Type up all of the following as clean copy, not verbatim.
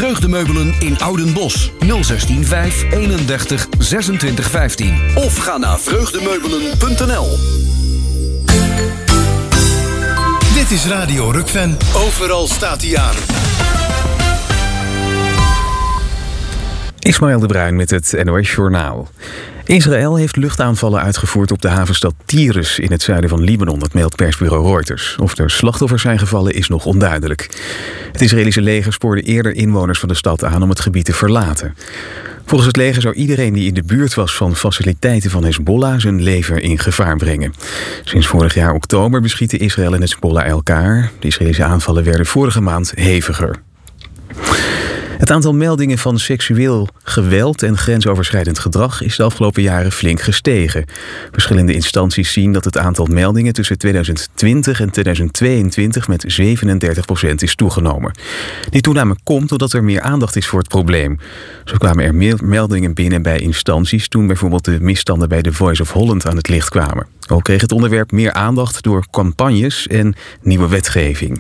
Vreugdemeubelen in Oudenbosch. 016 5 31 26 15. Of ga naar vreugdemeubelen.nl. Dit is Radio Rukven. Overal staat hij aan. Ismaël de Bruin met het NOS Journaal. Israël heeft luchtaanvallen uitgevoerd op de havenstad Tyrus in het zuiden van Libanon, dat meldt persbureau Reuters. Of er slachtoffers zijn gevallen is nog onduidelijk. Het Israëlische leger spoorde eerder inwoners van de stad aan om het gebied te verlaten. Volgens het leger zou iedereen die in de buurt was van faciliteiten van Hezbollah zijn leven in gevaar brengen. Sinds vorig jaar oktober beschieten Israël en Hezbollah elkaar. De Israëlische aanvallen werden vorige maand heviger. Het aantal meldingen van seksueel geweld en grensoverschrijdend gedrag is de afgelopen jaren flink gestegen. Verschillende instanties zien dat het aantal meldingen tussen 2020 en 2022 met 37% is toegenomen. Die toename komt doordat er meer aandacht is voor het probleem. Zo kwamen er meer meldingen binnen bij instanties toen bijvoorbeeld de misstanden bij The Voice of Holland aan het licht kwamen. Ook kreeg het onderwerp meer aandacht door campagnes en nieuwe wetgeving.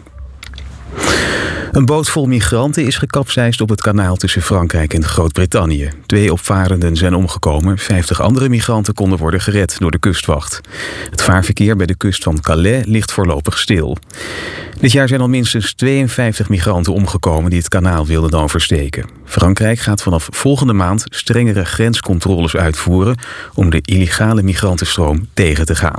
Een boot vol migranten is gekapseisd op het kanaal tussen Frankrijk en Groot-Brittannië. 2 opvarenden zijn omgekomen. 50 andere migranten konden worden gered door de kustwacht. Het vaarverkeer bij de kust van Calais ligt voorlopig stil. Dit jaar zijn al minstens 52 migranten omgekomen die het kanaal wilden oversteken. Frankrijk gaat vanaf volgende maand strengere grenscontroles uitvoeren om de illegale migrantenstroom tegen te gaan.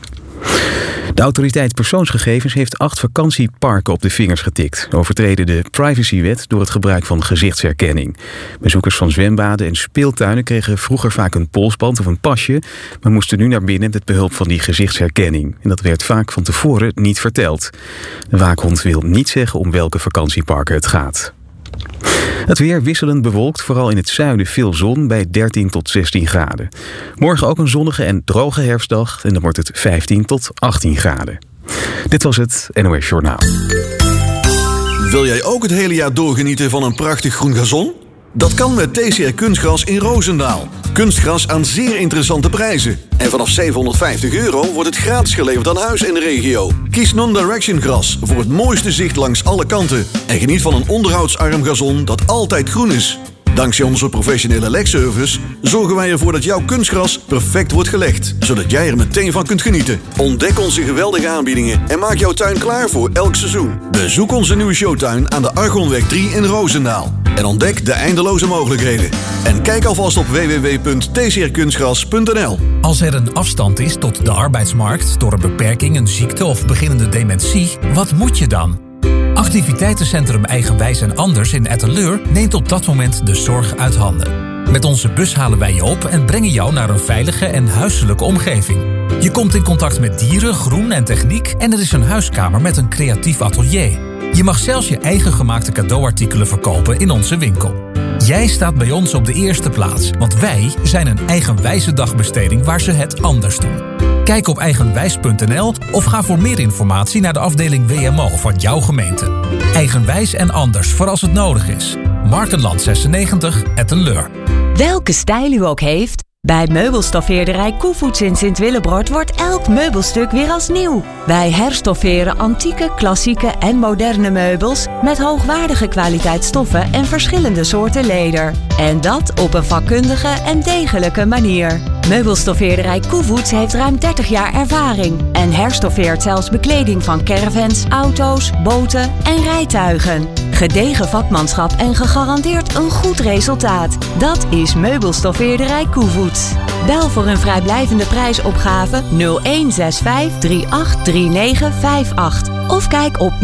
De autoriteit persoonsgegevens heeft 8 vakantieparken op de vingers getikt. Overtreden de privacywet door het gebruik van gezichtsherkenning. Bezoekers van zwembaden en speeltuinen kregen vroeger vaak een polsband of een pasje, maar moesten nu naar binnen met behulp van die gezichtsherkenning. En dat werd vaak van tevoren niet verteld. De waakhond wil niet zeggen om welke vakantieparken het gaat. Het weer wisselend bewolkt, vooral in het zuiden veel zon bij 13 tot 16 graden. Morgen ook een zonnige en droge herfstdag en dan wordt het 15 tot 18 graden. Dit was het NOS Journaal. Wil jij ook het hele jaar doorgenieten van een prachtig groen gazon? Dat kan met TCR Kunstgras in Roosendaal. Kunstgras aan zeer interessante prijzen. En vanaf €750 wordt het gratis geleverd aan huis in de regio. Kies Non-Direction Gras voor het mooiste zicht langs alle kanten. En geniet van een onderhoudsarm gazon dat altijd groen is. Dankzij onze professionele legservice zorgen wij ervoor dat jouw kunstgras perfect wordt gelegd, zodat jij er meteen van kunt genieten. Ontdek onze geweldige aanbiedingen en maak jouw tuin klaar voor elk seizoen. Bezoek onze nieuwe showtuin aan de Argonweg 3 in Roosendaal. En ontdek de eindeloze mogelijkheden. En kijk alvast op www.tcrkunstgras.nl. Als er een afstand is tot de arbeidsmarkt door een beperking, een ziekte of beginnende dementie, wat moet je dan? Activiteitencentrum Eigenwijs en Anders in Etteleur neemt op dat moment de zorg uit handen. Met onze bus halen wij je op en brengen jou naar een veilige en huiselijke omgeving. Je komt in contact met dieren, groen en techniek en er is een huiskamer met een creatief atelier. Je mag zelfs je eigen gemaakte cadeauartikelen verkopen in onze winkel. Jij staat bij ons op de eerste plaats, want wij zijn een eigenwijze dagbesteding waar ze het anders doen. Kijk op eigenwijs.nl of ga voor meer informatie naar de afdeling WMO van jouw gemeente. Eigenwijs en anders voor als het nodig is. Markenland 96, Etteleur. Welke stijl u ook heeft, bij meubelstoffeerderij Koevoets in Sint-Willebroord wordt elk meubelstuk weer als nieuw. Wij herstofferen antieke, klassieke en moderne meubels met hoogwaardige kwaliteitsstoffen en verschillende soorten leder. En dat op een vakkundige en degelijke manier. Meubelstoffeerderij Koevoets heeft ruim 30 jaar ervaring en herstoffeert zelfs bekleding van caravans, auto's, boten en rijtuigen. Gedegen vakmanschap en gegarandeerd een goed resultaat. Dat is Meubelstoffeerderij Koevoets. Bel voor een vrijblijvende prijsopgave 0165 383958 of kijk op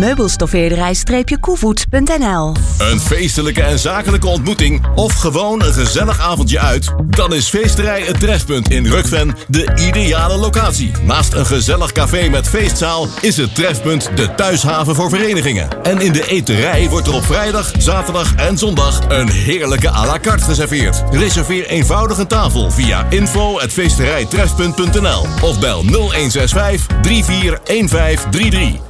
meubelstoffeerderij-koevoets.nl. Een feestelijke en zakelijke ontmoeting of gewoon een gezellig avondje uit? Dan is Feesterij Het Trefpunt in Rukven de ideale locatie. Naast een gezellig café met feestzaal is het Trefpunt de thuishaven voor verenigingen. En in de eterij wordt er op vrijdag, zaterdag en zondag een heerlijke à la carte geserveerd. Reserveer eenvoudig een tafel via info@feesterijtrefpunt.nl of bel 0165 341533.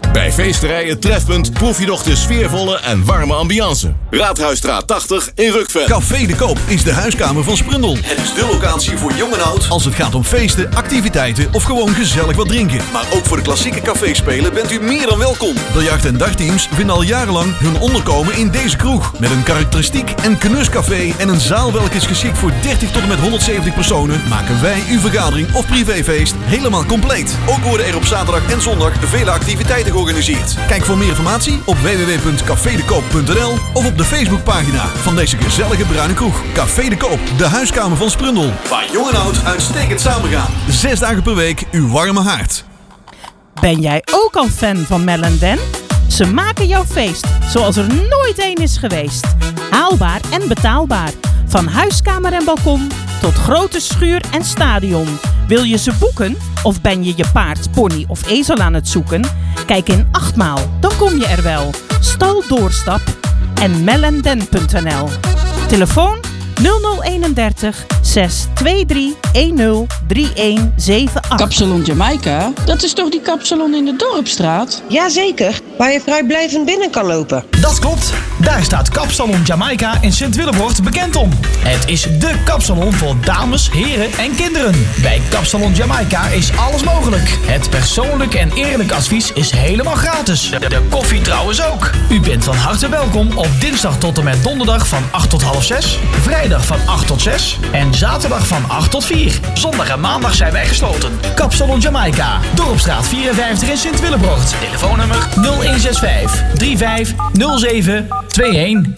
Bij feesterij Het Trefpunt proef je nog de sfeervolle en warme ambiance. Raadhuisstraat 80 in Rukven. Café de Koop is de huiskamer van Sprundel. Het is de locatie voor jong en oud als het gaat om feesten, activiteiten of gewoon gezellig wat drinken. Maar ook voor de klassieke caféspelen bent u meer dan welkom. Biljart- en dagteams vinden al jarenlang hun onderkomen in deze kroeg. Met een karakteristiek en knuscafé en een zaal welke is geschikt voor 30 tot en met 170 personen, maken wij uw vergadering of privéfeest helemaal compleet. Ook worden er op zaterdag en zondag vele activiteiten georganiseerd. Kijk voor meer informatie op www.cafedekoop.nl of op de Facebookpagina van deze gezellige bruine kroeg. Café de Koop, de huiskamer van Sprundel. Waar jong en oud uitstekend samengaan. 6 dagen per week uw warme haard. Ben jij ook al fan van Mel & Dan? Ze maken jouw feest zoals er nooit één is geweest. Haalbaar en betaalbaar. Van huiskamer en balkon tot grote schuur en stadion. Wil je ze boeken? Of ben je je paard, pony of ezel aan het zoeken? Kijk in 8 maal, dan kom je er wel. Stal Doorstap en melanden.nl. Telefoon 0031 623 103178. Kapsalon Jamaica? Dat is toch die kapsalon in de Dorpstraat? Jazeker, waar je vrijblijvend binnen kan lopen. Dat klopt. Daar staat Kapsalon Jamaica in Sint-Willebroort bekend om. Het is dé kapsalon voor dames, heren en kinderen. Bij Kapsalon Jamaica is alles mogelijk. Het persoonlijk en eerlijk advies is helemaal gratis. De koffie trouwens ook. U bent van harte welkom op dinsdag tot en met donderdag van 8 tot half 6. Vrijdag van 8 tot 6. En zaterdag van 8 tot 4. Zondag en maandag zijn wij gesloten. Kapsalon Jamaica. Dorpstraat 54 in Sint-Willebroort. Telefoonnummer 0165 3507 21.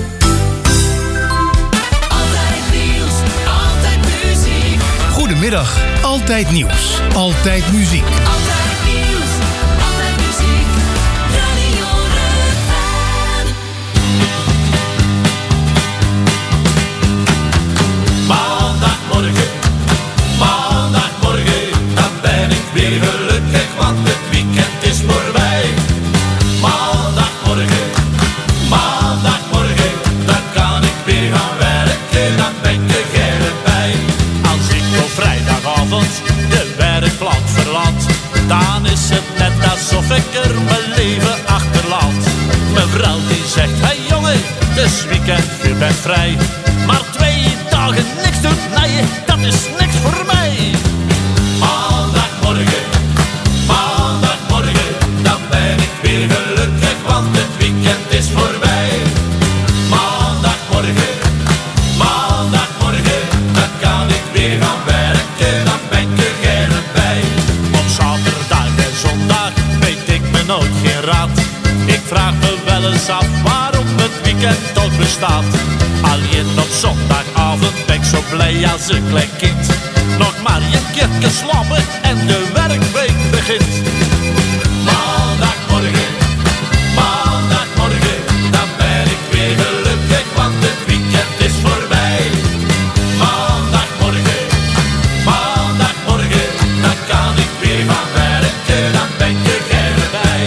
Goedemiddag, altijd nieuws, altijd muziek. Altijd nieuws, altijd muziek, Radio Rukven. Maandagmorgen, dan ben ik weer gelukkig, want het weekend is voorbij. Maandagmorgen, dan kan ik weer gaan werken, dan ben ik erbij. Als ik op vrijdagavond de werkplaats verlaat, dan is het net alsof ik er mijn leven achterlaat. Mijn vrouw die zegt, hey jongen, het is weekend, je bent vrij. Maar 2 dagen niks doen, nee, dat is niks voor mij. Maandagmorgen, dan ben ik weer gelukkig, want het weekend is voorbij. Maandagmorgen, dan kan ik weer gaan werken, dan ben ik erbij. Op zaterdag en zondag weet ik me nooit geen raad. Ik vraag me wel eens af waarom het weekend toch bestaat. Alleen op zondagavond ben ik zo blij als een klein kind. Nog maar een keertje slapen en de werkweek begint. Maandagmorgen, dan ben ik weer gelukkig, want het weekend is voorbij. Maandagmorgen, dan kan ik weer gaan werken, dan ben ik erbij.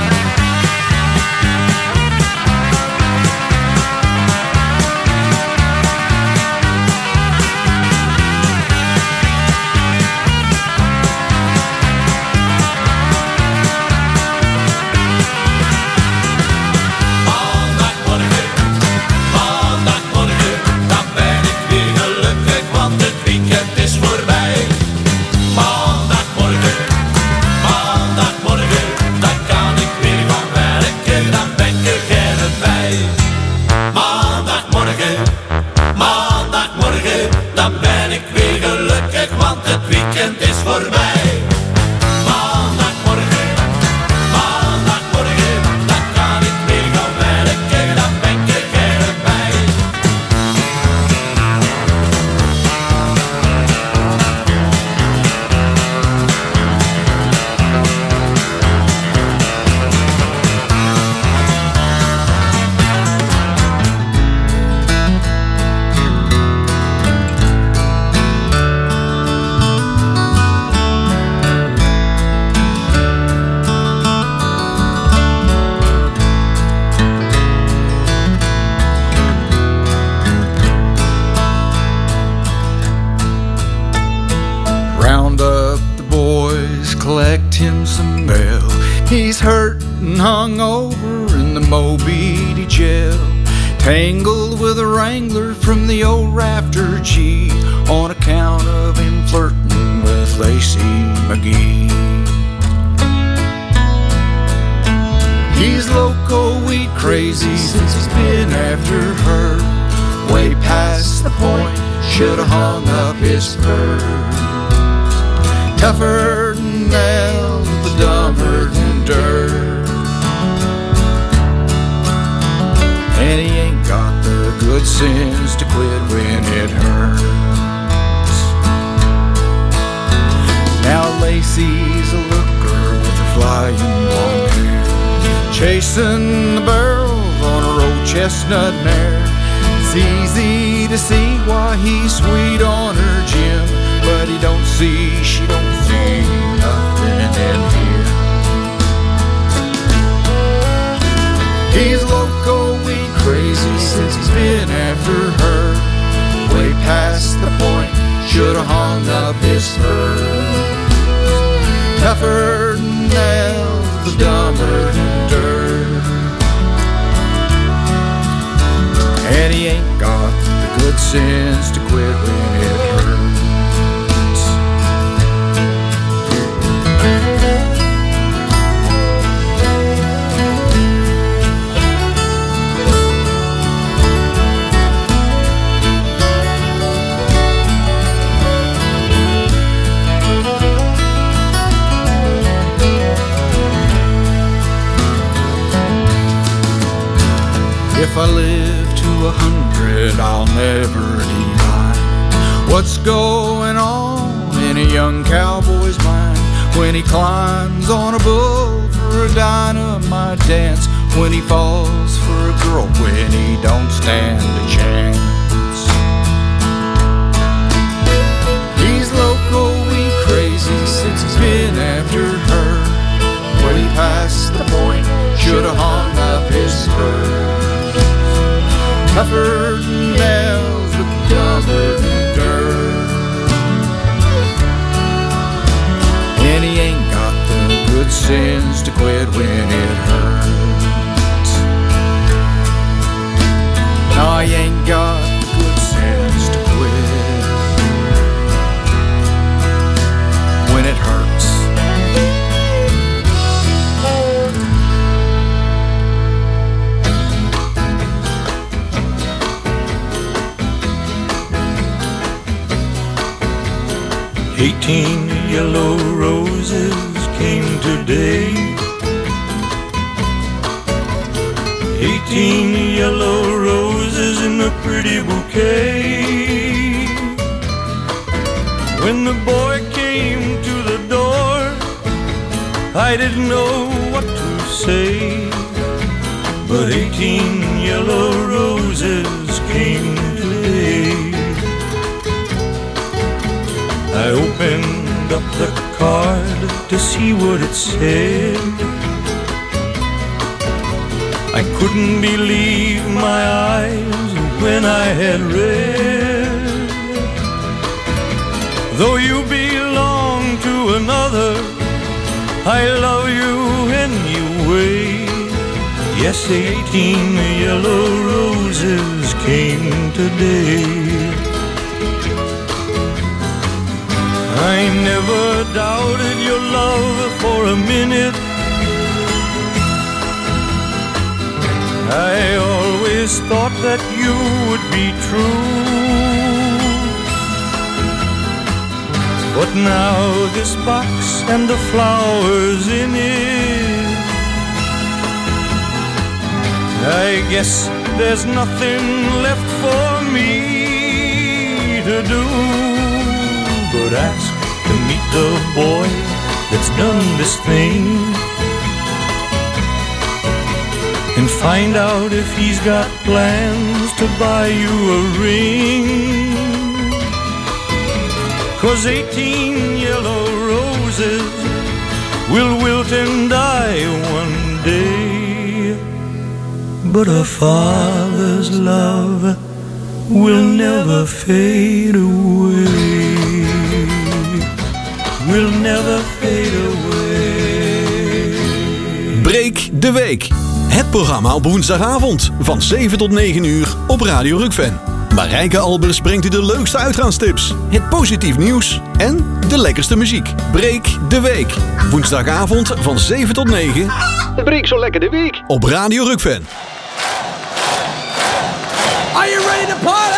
Maandagmorgen, dan ben ik weer gelukkig, want het weekend is voorbij. Maandagmorgen, dan kan ik weer gaan werken, dan ben ik erbij. Round up the boys, collect him some mail. He's hurt and hung over in the Mobeetie jail, tangled with a wrangler from the old Rafter G, on account of him flirting with Lacey McGee. He's loco, weed crazy since he's been after her, way past the point, should've hung up his spurs. Tougher than nails, but dumber than dirt, and he ain't got the good sense to quit when it hurts. Now Lacey's a looker with a flying blonde hair, chasing the barrels on a road chestnut mare. It's easy to see why he's sweet on her, Jim, but she don't see nothing in him. He's loco, weed crazy since he's been after her, way past the point, should've hung up his spurs. Tougher than nails, but dumber than dirt, and he ain't got the good sense to quit when it hurts. If I live to 100, I'll never deny what's going on in a young cowboy's mind when he climbs on a bull for a dynamite dance, when he falls for a girl when he don't stand a chance. He's loco, weed crazy since he's been after her, way past the point, should've hung up his spurs. Tougher than nails, but dumber than dirt, and he ain't got the good sense to quit when it hurts. No, he ain't got the good sense to quit when it hurts. 18 yellow roses came today. 18 yellow roses in a pretty bouquet. When the boy came to the door, I didn't know what to say, but 18 yellow roses came today. I opened up the card to see what it said. I couldn't believe my eyes when I had read, though you belong to another, I love you anyway. Yes, 18 yellow roses came today. I never doubted your love for a minute. I always thought that you would be true. But now this box and the flowers in it, I guess there's nothing left for me to do but ask to meet the boy that's done this thing, and find out if he's got plans to buy you a ring. 'Cause 18 yellow roses will wilt and die one day, but a father's love will never fade away. Will never fade away. de Week. Het programma op woensdagavond van 7 tot 9 uur op Radio Rukven. Marijke Albers brengt u de leukste uitgaanstips, het positief nieuws en de lekkerste muziek. Breek de Week. Woensdagavond van 7 tot 9. Breek zo lekker de week op Radio Rukven. Are you ready to party?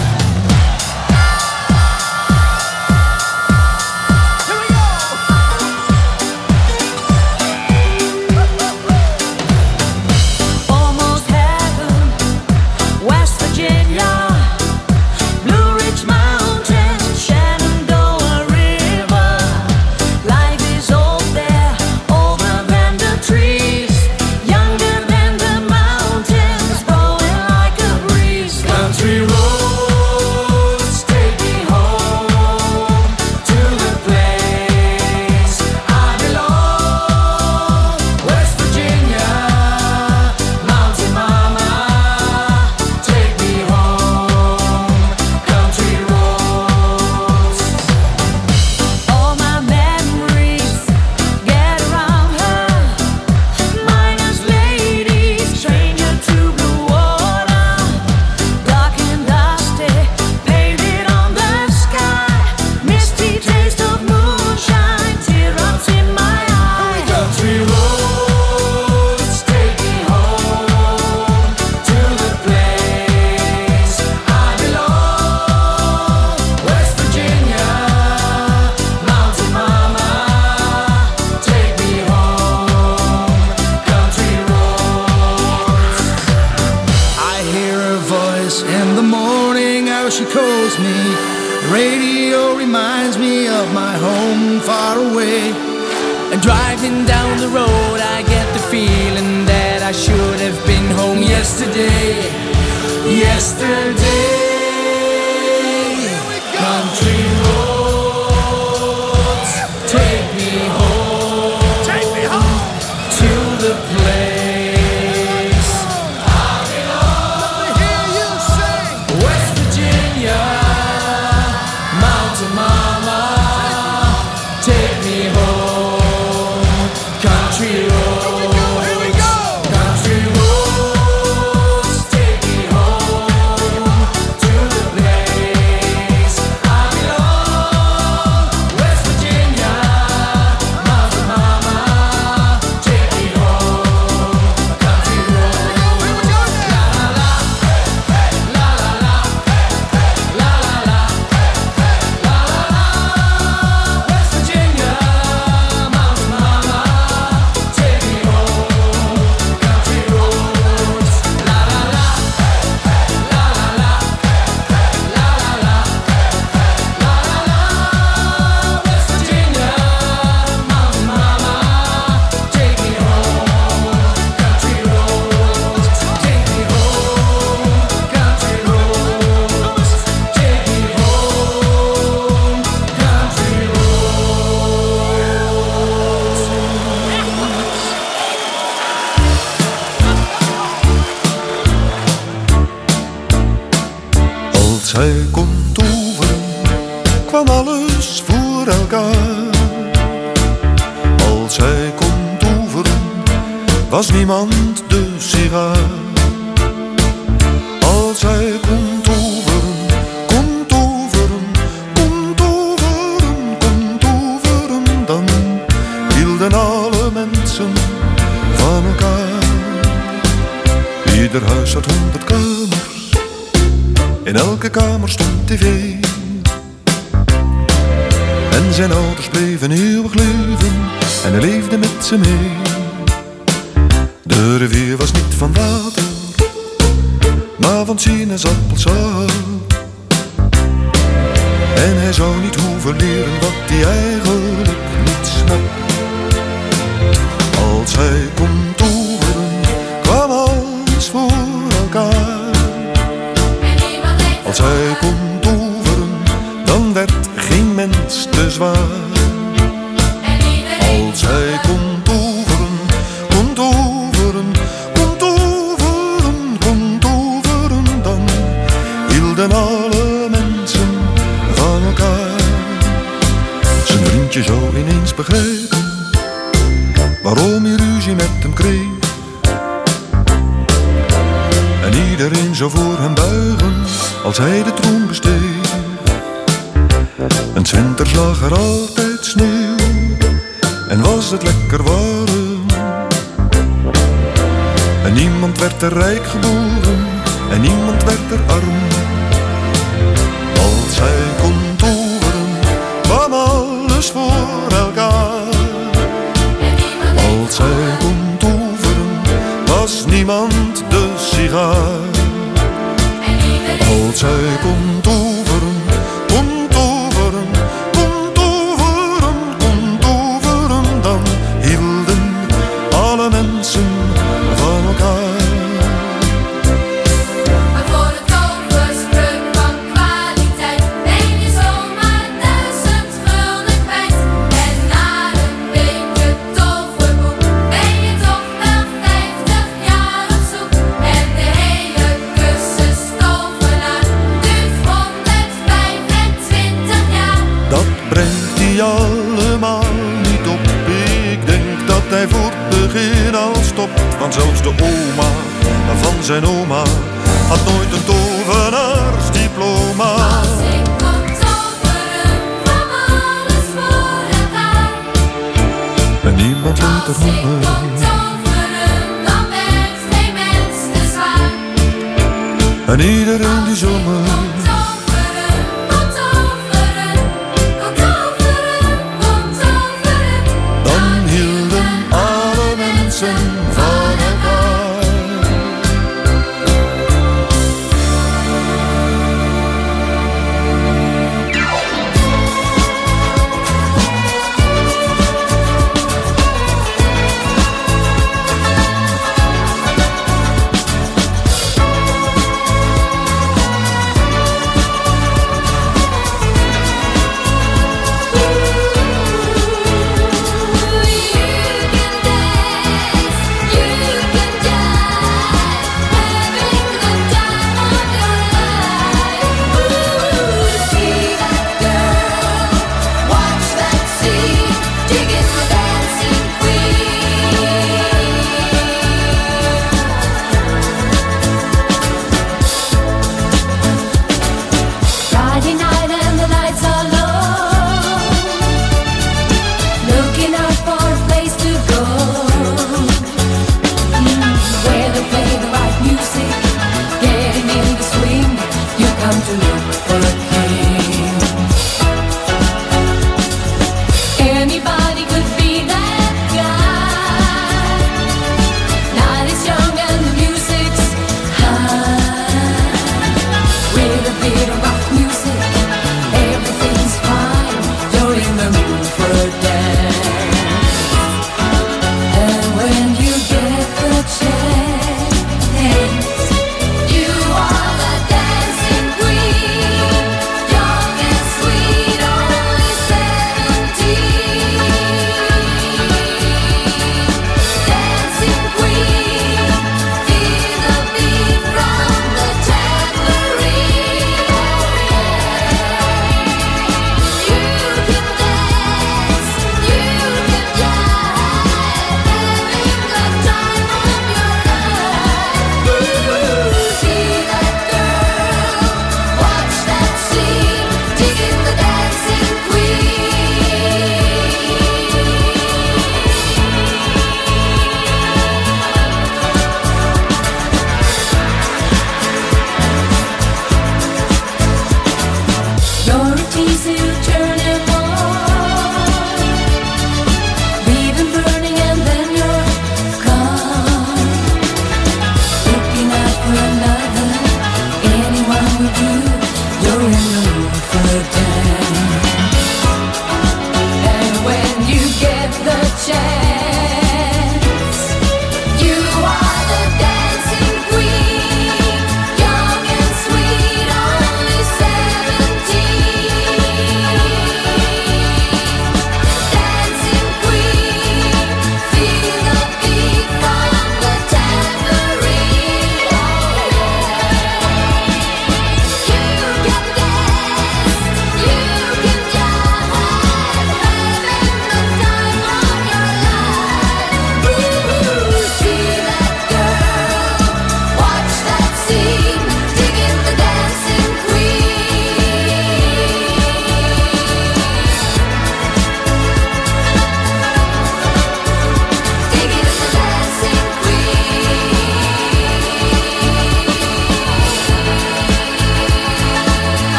Was niemand de sigaar. Als hij kon toveren, kon toveren, kon toveren, kon toveren, dan hielden alle mensen van elkaar. Ieder huis had 100 kamers, in elke kamer stond tv. En zijn ouders bleven eeuwig leven en hij leefde met ze mee. De rivier was niet van water, maar van sinaasappelsap. En hij zou niet hoeven leren wat hij eigenlijk niet snapt. Als hij kon toveren, kwam alles voor elkaar. Als hij kon toveren, dan werd geen mens te zwaar. Als hij kon toveren, kon toveren, kon toveren, kon toveren, dan hielden alle mensen van elkaar. Zijn vriendje zou ineens begrijpen waarom hij ruzie met hem kreeg. zou voor hem buigen als hij de troon besteeg. En 's winters lag er altijd sneeuw en was het lekker warm. En niemand werd er rijk geboren en niemand werd er arm. Als hij kon toveren, kwam alles voor elkaar. Als hij kon toveren, was niemand de sigaar. Als hij kon toveren, kon toveren, kon toveren, kon toveren, dan hielden alle mensen van elkaar. Maar voor de toverspreuk van kwaliteit ben je zomaar 1000 gulden kwijt. En na een beetje toverboek ben je toch wel 50 jaar op zoek. En de hele cursus tovenaar duurt 125 jaar. Dat brengt hij allemaal niet op. Ik denk dat hij voor het begin al stopt. Want zelfs de oma van zijn oma had nooit een tovenaarsdiploma. Als ik kon toveren, kwam alles voor elkaar. En niemand weet er Als ik kon toveren, dan werd geen mens te zwaar. En iedereen die zomer dan hielden alle mensen van elkaar.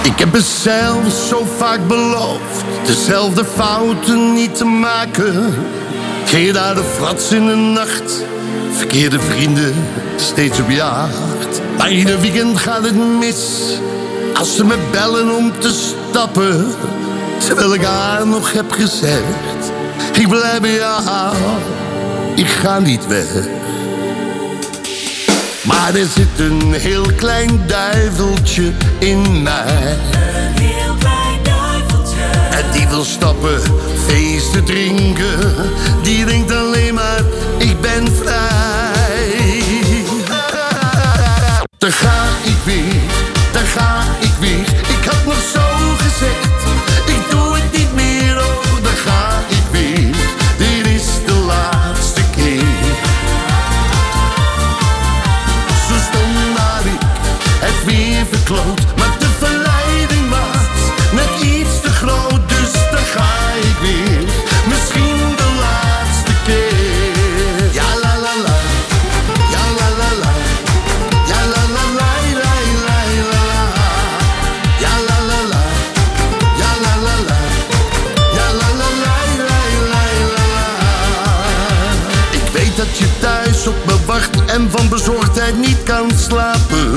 Ik heb mezelf zo vaak beloofd dezelfde fouten niet te maken. Geen naar de frats in de nacht, verkeerde vrienden steeds op jacht. Maar ieder weekend gaat het mis als ze me bellen om te stappen. Terwijl ik haar nog heb gezegd, ik blijf bij jou, ik ga niet weg. Maar er zit een heel klein duiveltje in mij. Een heel klein duiveltje. En die wil stappen, feesten drinken. Die denkt alleen maar, ik ben vrij. Daar ga ik weer, daar ga ik weer. Ik had nog zo gezegd, ik doe het niet meer. Oh, daar ga ik weer, dit is de laatste keer. Zo stom dat ik het weer verkloot. Maar de verleiding maakt net iets te groot. Dus daar ga ik weer, misschien de laatste keer. Ja la la la, ja la la la, ja la la la, la la la, ja la la la, ja la la la, ja la la la, la la la. Ik weet dat je thuis op me wacht en van bezorgdheid niet kan slapen.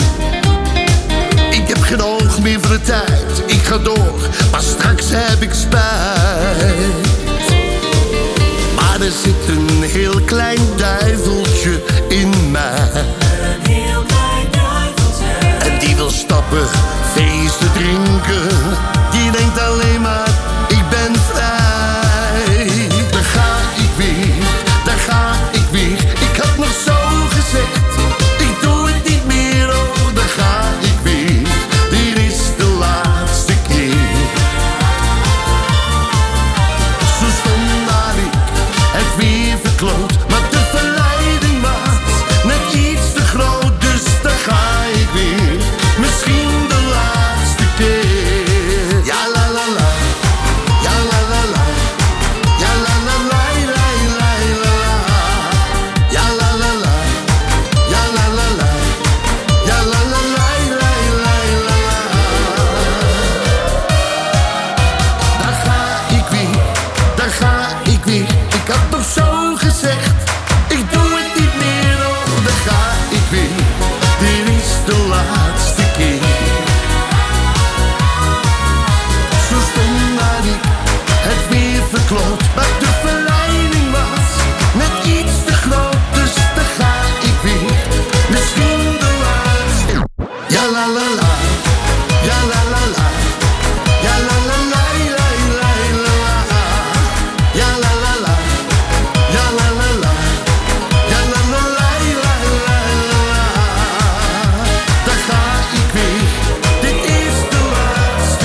Ik heb geen oog meer voor de tijd, ik ga door, maar straks heb ik spijt. Maar er zit een heel klein duiveltje in mij. Een heel klein duiveltje. En die wil stappen, feesten drinken. Die denkt alleen maar, ik ben vrij. Daar ga ik weer, daar ga ik weer. Ik had nog zo gezegd, ik doe het niet meer. Oh, daar ga ik weer, dit is de laatste keer. Zo stom dat ik het weer verkloot. Maar de verleiding maakt net iets te groot. Dus daar ga ik weer, misschien de laatste keer. Ja la la la, ja la la la, ja la la la, la la la, ja la la la, ja la la la, ja la la la, la la la. Daar ga ik weer, daar ga ik weer. Ik had nog zo gezegd, ik doe het niet meer. Oh, daar ga ik weer, dit is de laatste keer. Zo stom dat ik het weer verkloot. Maar de verleiding was net iets te groot. Dus daar ga ik weer, misschien de laatste. Ja la la la, ja la la la, ja la la la, la la la, ja la la la, ja la la la, ja la la la, la la la. Daar ga ik weer, dit is de laatste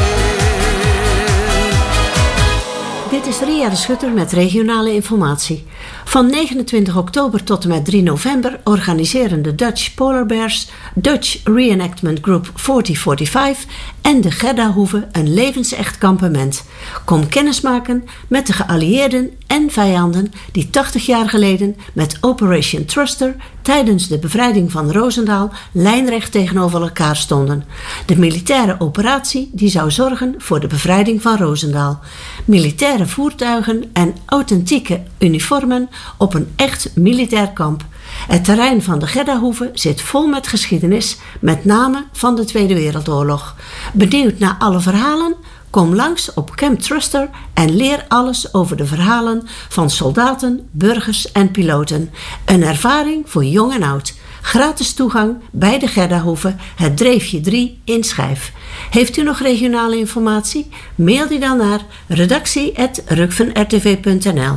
keer. Dit is Ria de Schutter met regionale informatie. Van 29 oktober tot en met 3 november organiseren de Dutch Polar Bears, Dutch Reenactment Group 4045 en de Gerdahoeve een levensecht kampement. Kom kennismaken met de geallieerden en vijanden die 80 jaar geleden met Operation Thruster tijdens de bevrijding van Roosendaal lijnrecht tegenover elkaar stonden. De militaire operatie die zou zorgen voor de bevrijding van Roosendaal. Militaire voertuigen en authentieke uniformen op een echt militair kamp. Het terrein van de Gerdahoeve zit vol met geschiedenis, met name van de Tweede Wereldoorlog. Benieuwd naar alle verhalen? Kom langs op Camp Thruster en leer alles over de verhalen van soldaten, burgers en piloten. Een ervaring voor jong en oud. Gratis toegang bij de Gerdahoeve, het Dreefje 3 in Schijf. Heeft u nog regionale informatie? Mail die dan naar redactie@rukvenrtv.nl.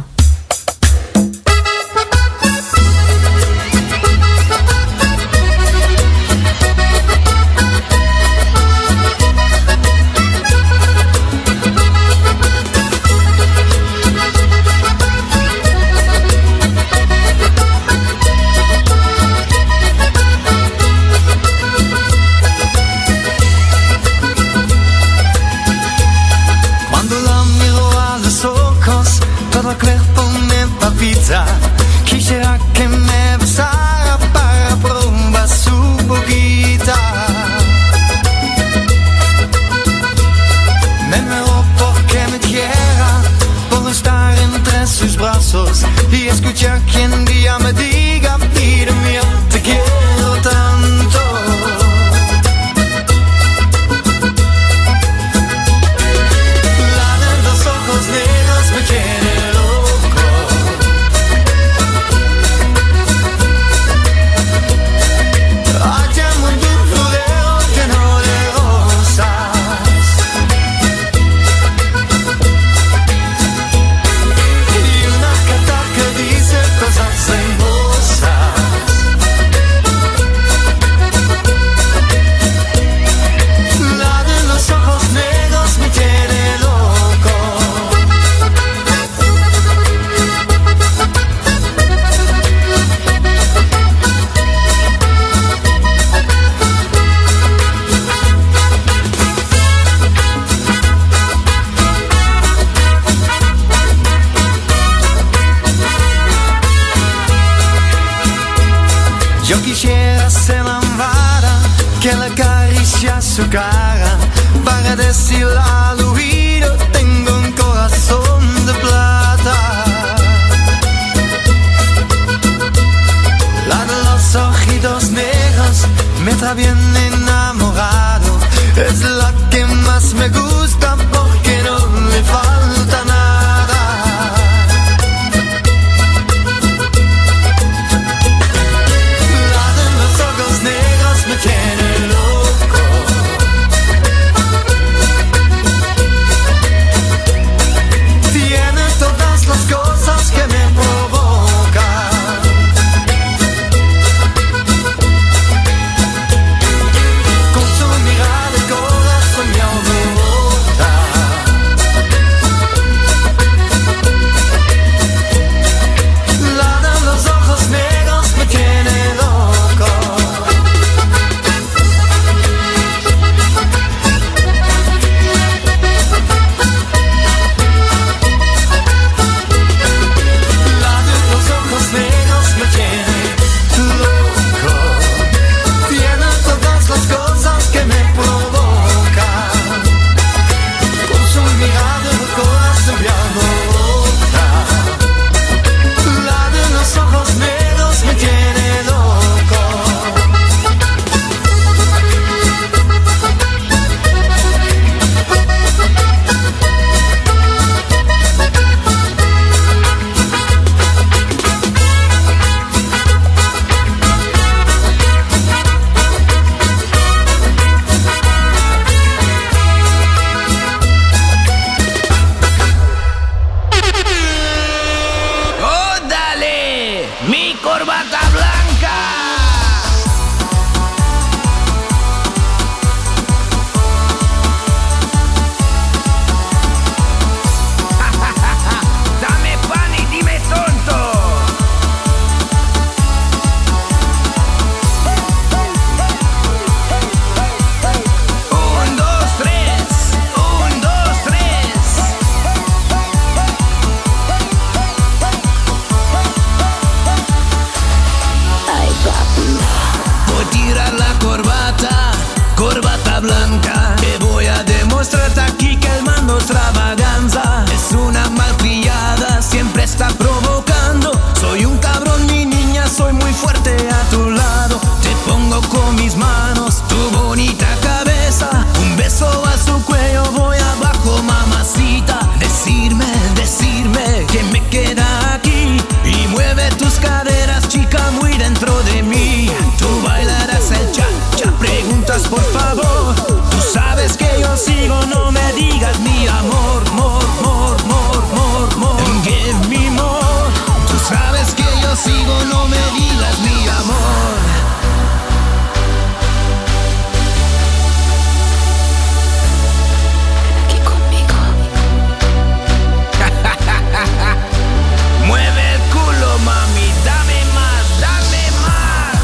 Quisiera que me besara para probar su boquita. escuchar que un día me diga, vida mía, te quiero tanto. La de los ojos negros me tiene loco. Allá en un florero lleno de rosas. Y una carta que dice cosas hermosas. La de los ojos negros me tiene loco. Yo quisiera ser la vara que le acaricia su cara para decirle al oído, tengo un corazón de plata. La de los ojitos negros me trae bien enamorado, es la que más me gusta porque no le falta nada. La de los ojos negros me tiene loco. Tiene todas las cosas que me provocan. Con su mirada el corazón me alborota. La de los ojos negros me tiene loco. La de los ojos negros me tiene loco. Tiene todas las cosas que me provocan. Con su mirada el corazón me alborota. La de los ojos negros me tiene loco. ¡Oh, dale! ¡Mi corbata blanca! Dame pan y dime tonto. Un, dos, tres. Un, dos, tres. Voy a tirar la corbata, corbata blanca. Te voy a demostrarte aquí que el mando es extravaganza. Es una malcriada, siempre está provocando. Soy un cabrón, mi niña, soy muy fuerte a tu lado. Te pongo con mis manos tu bonita cabeza. Un beso a su cuello, voy abajo, mamacita. Decirme que me queda aquí. Y mueve tus caderas, chica, muy dentro de mí. Tú bailarás el cha-cha, preguntas por favor. Tú sabes que yo sigo, no me digas mi amor. More. Give me more. Tú sabes que yo sigo, no me digas mi amor. Aquí conmigo. Mueve el culo, mami, dame más, dame más.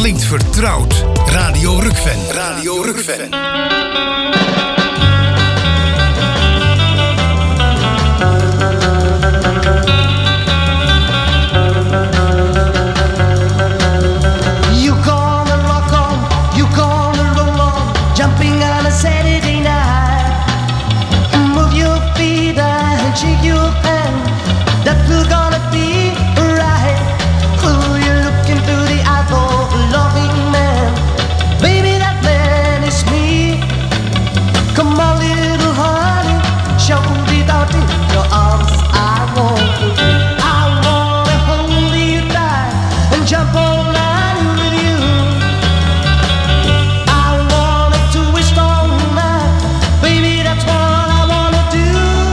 klinkt vertrouwd. Radio Rukven. Radio Rukven. You gonna rock on, you gonna roll on, jumping on a Saturday night. Move your feet and shake your hand. That will gonna be right. Oh, you're looking through the eyes of a loving man. Baby, that man is me. Come on, little honey, show it out in your arms. I want to hold you tight and jump all night with you. I wanna twist all night, baby, that's what I wanna do.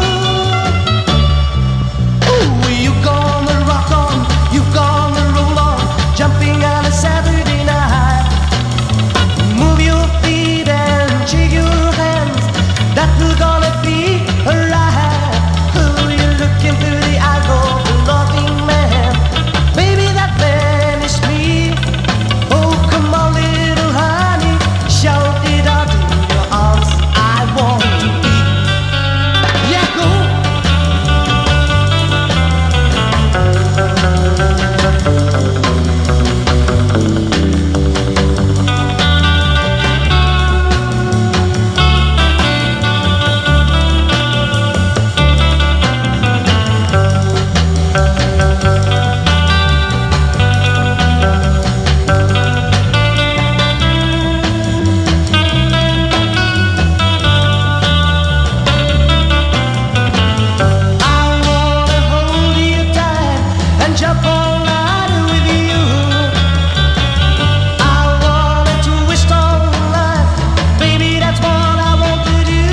Ooh, you gonna rock on, you gonna roll on, jumping on a Saturday night. Move your feet and shake your hands, that will gonna be alright. Ooh, you're looking through the eyes of a loving man. Baby, that man is me. Oh, come on, little honey, shout it out in your arms. I want to be. Yeah, go. I wanna hold you tight and jump all night with you. I wanna twist all night, baby, that's what I want to do.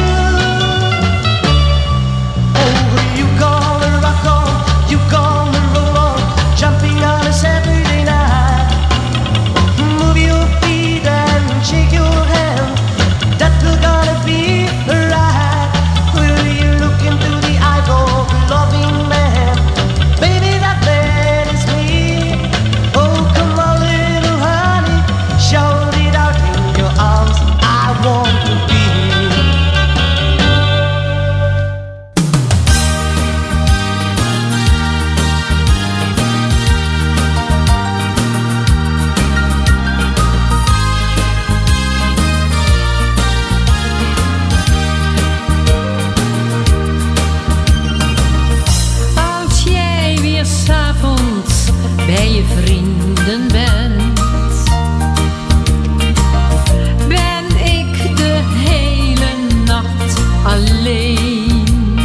Oh, you gonna rock on, you gonna roll on, jumping on a Saturday night. Move your feet and shake your hand, that will gonna be right. Will you looking through the eyes of a loving man? Baby, that man is me. Oh, come on, little honey, shout it out in your arms. I want to be. Als jij weer 's avonds bij je vrienden bent, ben ik de hele nacht alleen.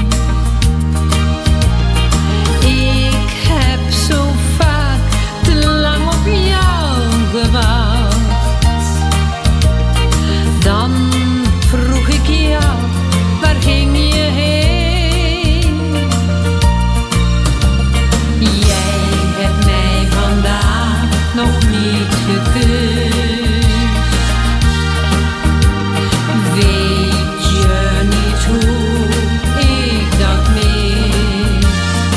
Ik heb zo vaak te lang op jou gewacht. Dan vroeg ik jou, waar ging je heen? Jij hebt mij vandaag nog niet gekust. Weet je niet hoe ik dat mis?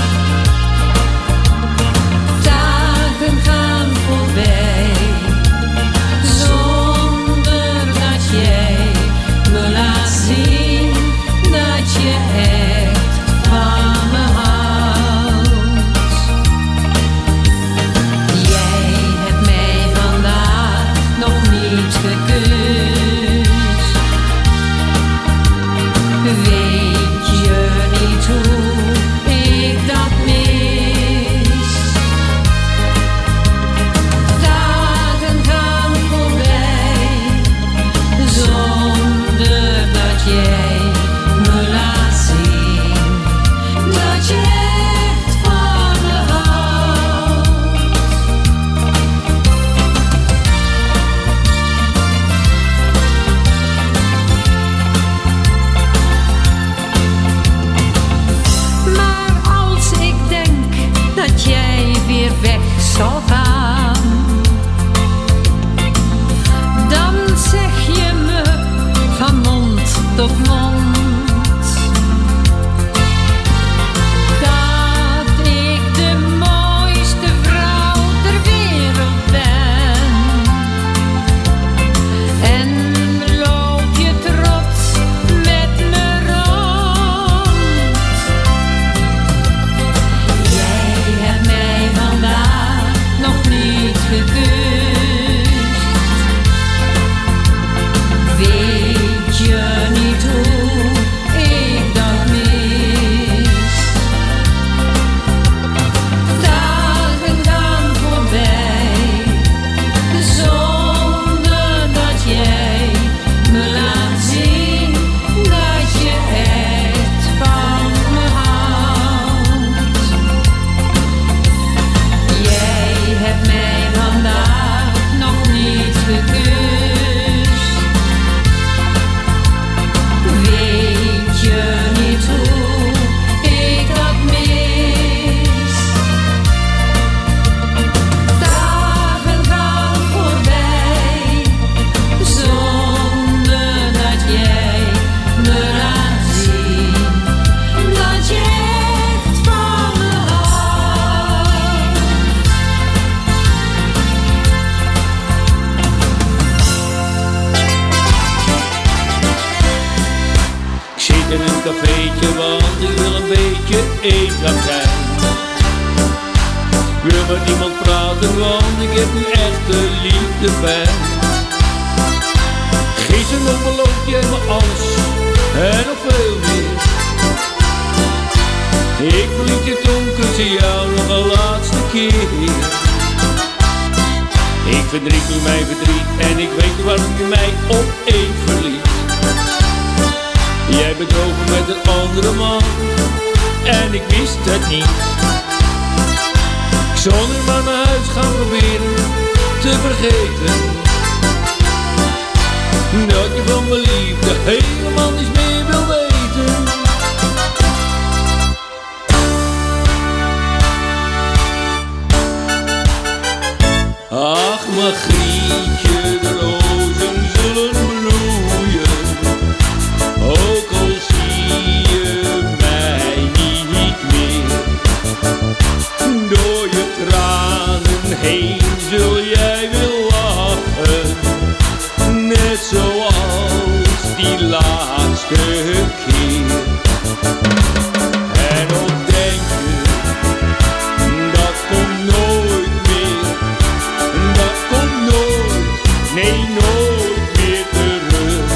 Dagen gaan voorbij zonder dat jij me laat zien dat je echt van me houdt. Jij hebt mij vandaag nog niet gekust. Weet je niet hoe ik dat mis? Dagen gaan voorbij zonder dat jij me laat zien dat je echt van me houdt. Maar als ik denk dat jij weer weg zal gaan, dan zeg je me van mond tot mond dat ik de mooiste vrouw ter wereld ben. cafeetje, want ik wil een beetje eenzaam zijn. Ik wil met iemand praten, want ik heb nu echt de liefdepijn. Gisteren nog beloofd jij me alles en nog veel meer. Ik verliet je toen, kuste jou nog een laatste keer. Ik verdriet nu mijn verdriet en ik weet waarom je mij opeens verliet. Jij bedroog me met een andere man en ik wist het niet. Ik zal nu maar naar huis gaan proberen te vergeten dat je van mijn liefde helemaal niets meer wil weten. Ach, Margrietje, de rozen zullen bloeien, ook al zie je mij niet meer. Door je tranen heen zul jij weer lachen, net zoals die laatste keer. En ook denk je, dat komt nooit meer, dat komt nooit, nee nooit meer terug.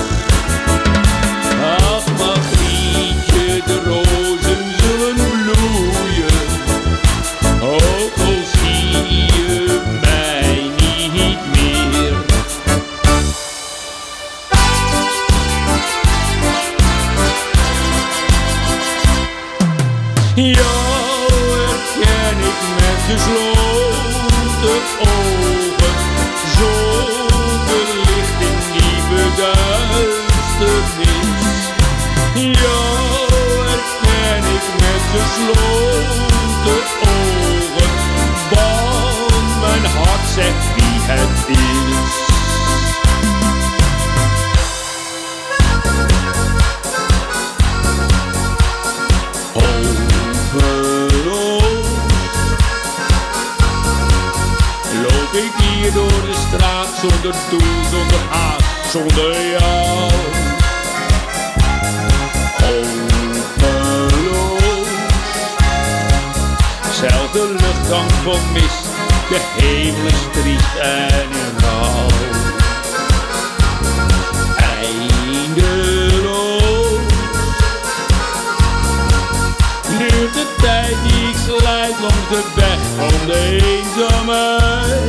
Ach, Margrietje, de rozen zullen bloeien, ook al zie je mij niet meer. Jou herken ik met gesloten ogen, zonder licht in die beduisternis. Jou herken ik met gesloten ogen, want mijn hart zegt wie het is. Loop ik hier door de straat zonder doel, zonder haast, zonder jou. Hopeloos, zelfs de lucht hangt vol mist, de hemel is triest en in rouw. Eindeloos duurt de tijd die ik slijt langs de weg van de eenzaamheid.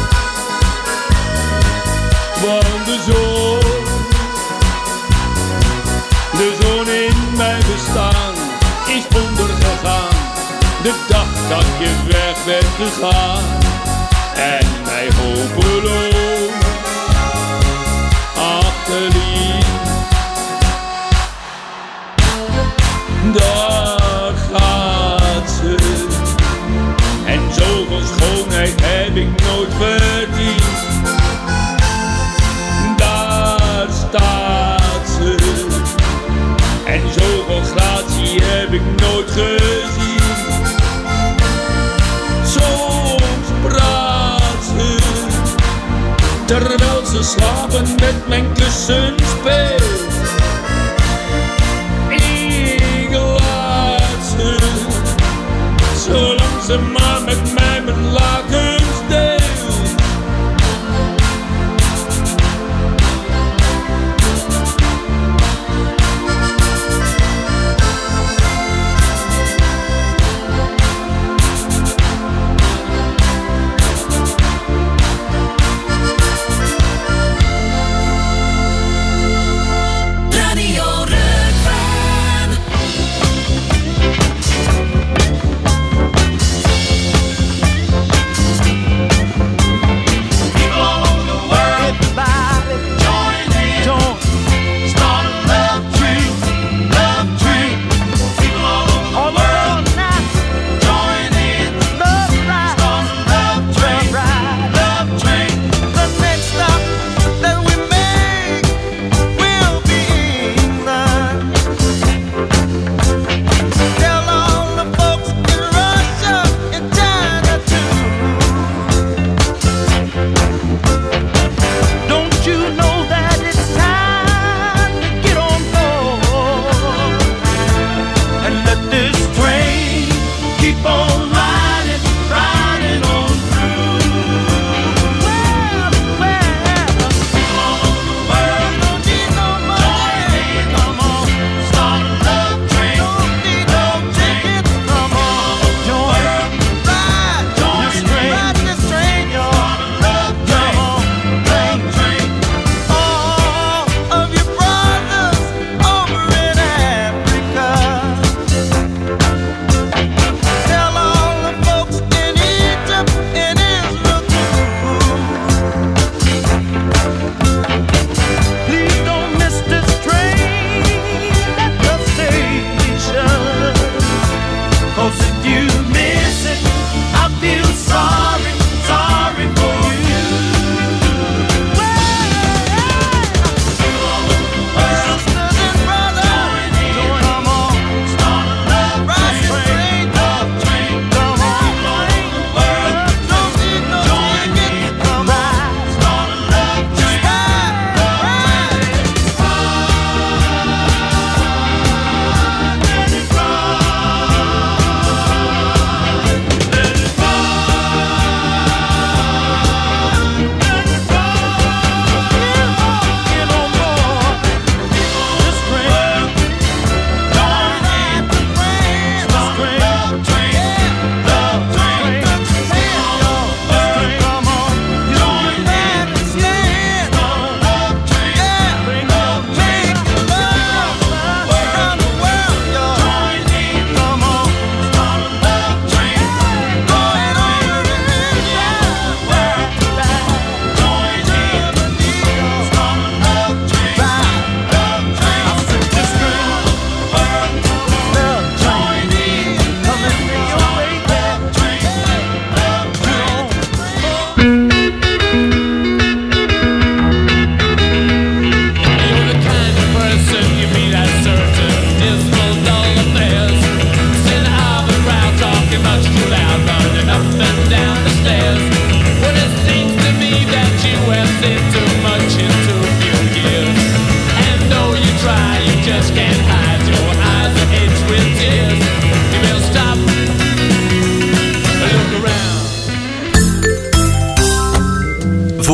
Want de zon in mijn bestaan is ondergegaan, de dag dat je weg bent gegaan en mij hopeloos achterliet. Daar gaat ze, en zoveel schoonheid heb ik nooit verdiend. Daar staat ze, en zoveel gratie heb ik nooit gezien. Soms praat ze, terwijl ze slapen met mijn kussen speelt. Ik laat ze, zolang ze maar met mij mijn lakens deelt.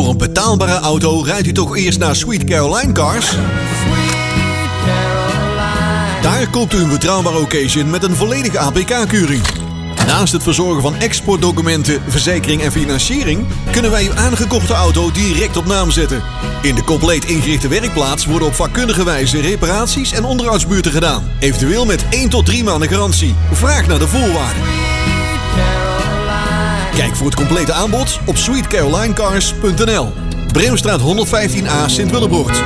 een betaalbare auto rijdt u toch eerst naar Sweet Caroline Cars? Daar koopt u een betrouwbare occasion met een volledige APK-keuring. Naast het verzorgen van exportdocumenten, verzekering en financiering kunnen wij uw aangekochte auto direct op naam zetten. In de compleet ingerichte werkplaats worden op vakkundige wijze reparaties en onderhoudsbeurten gedaan. Eventueel met 1 tot 3 maanden garantie. Vraag naar de voorwaarden. Kijk voor het complete aanbod op sweetcarolinecars.nl. Breemstraat 115A Sint-Willebroort.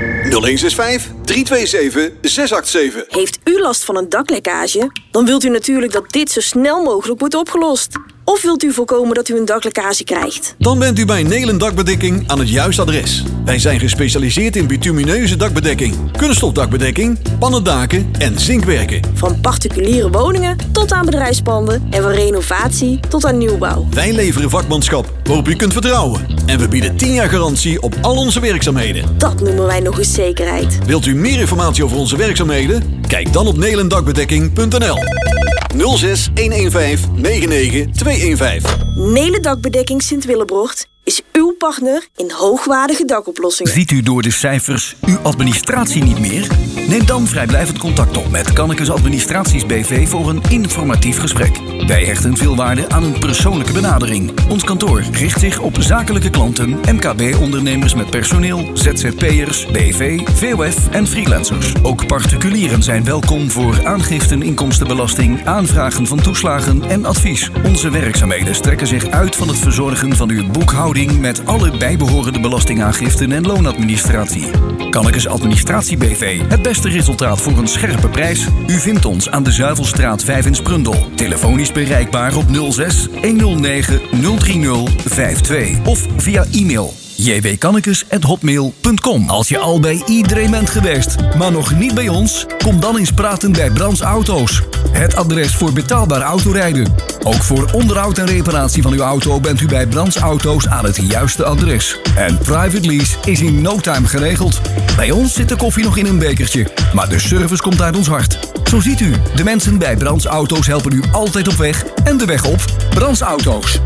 0165 327 687. Heeft u last van een daklekkage? Dan wilt u natuurlijk dat dit zo snel mogelijk wordt opgelost. Of wilt u voorkomen dat u een daklekkage krijgt? Dan bent u bij Nelen Dakbedekking aan het juiste adres. Wij zijn gespecialiseerd in bitumineuze dakbedekking, kunststofdakbedekking, pannendaken en zinkwerken. Van particuliere woningen tot aan bedrijfspanden en van renovatie tot aan nieuwbouw. Wij leveren vakmanschap waarop u kunt vertrouwen. En we bieden 10 jaar garantie op al onze werkzaamheden. Dat noemen wij nog eens zekerheid. Wilt u meer informatie over onze werkzaamheden? Kijk dan op nelendakbedekking.nl. 06 115 99 215. Nelen Dakbedekking Sint-Willebroort is uw partner in hoogwaardige dakoplossingen. Ziet u door de cijfers uw administratie niet meer? Neem dan vrijblijvend contact op met Kannekes Administraties BV voor een informatief gesprek. Wij hechten veel waarde aan een persoonlijke benadering. Ons kantoor richt zich op zakelijke klanten, MKB-ondernemers met personeel, ZZP'ers, BV, VOF en freelancers. Ook particulieren zijn welkom voor aangiften inkomstenbelasting, aanvragen van toeslagen en advies. Onze werkzaamheden strekken zich uit van het verzorgen van uw boekhouding met alle bijbehorende belastingaangiften en loonadministratie. Kannekes Administratie BV. Het beste resultaat voor een scherpe prijs. U vindt ons aan de Zuivelstraat 5 in Sprundel. Telefonisch bereikbaar op 06 109 030 52 of via e-mail jwkannekes@hotmail.com. Als je al bij iedereen bent geweest, maar nog niet bij ons, kom dan eens praten bij Brands Auto's. Het adres voor betaalbaar autorijden. Ook voor onderhoud en reparatie van uw auto bent u bij Brands Auto's aan het juiste adres. En private lease is in no time geregeld. Bij ons zit de koffie nog in een bekertje, maar de service komt uit ons hart. Zo ziet u, de mensen bij Brands Auto's helpen u altijd op weg en de weg op. Brands Auto's,